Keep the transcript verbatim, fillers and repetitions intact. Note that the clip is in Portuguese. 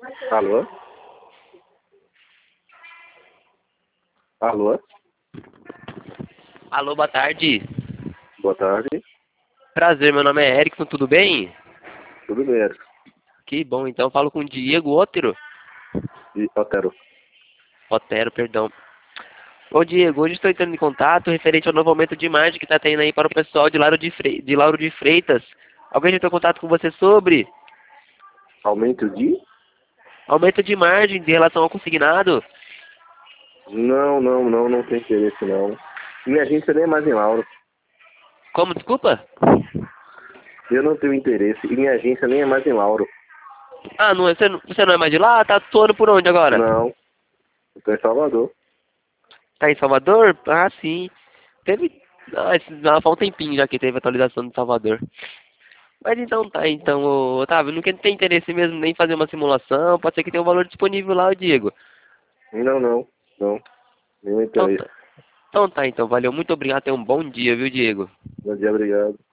Alô? Alô? Alô, boa tarde. Boa tarde. Prazer, meu nome é Erickson, tudo bem? Tudo bem, Eric? Que bom, então eu falo com o Diego Otero. E Otero. Otero, perdão. Ô Diego, hoje estou entrando em contato referente ao novo aumento de margem que está tendo aí para o pessoal de Lauro de, Fre... de Lauro de Freitas. Alguém já entrou em contato com você sobre Aumento de? aumento de margem de relação ao consignado? Não, não, não, não tem interesse não. Minha agência nem é mais em Lauro. Como, desculpa? Eu não tenho interesse e minha agência nem é mais em Lauro. Ah, não, é- você, não- você não é mais de lá? Tá atuando por onde agora? Não, eu tô em Salvador. Tá em Salvador? Ah, sim. Teve... Ah, esse- ah, faz um tempinho já que teve atualização de Salvador. Mas então tá, então, ô, Otávio, não quer- tem interesse mesmo nem fazer uma simulação, pode ser que tenha um valor disponível lá, ô Diego. Não, não, não. Nenhum Então interesse. tá, então tá, então, valeu, muito obrigado, tenha um bom dia, viu, Diego? Bom dia, obrigado.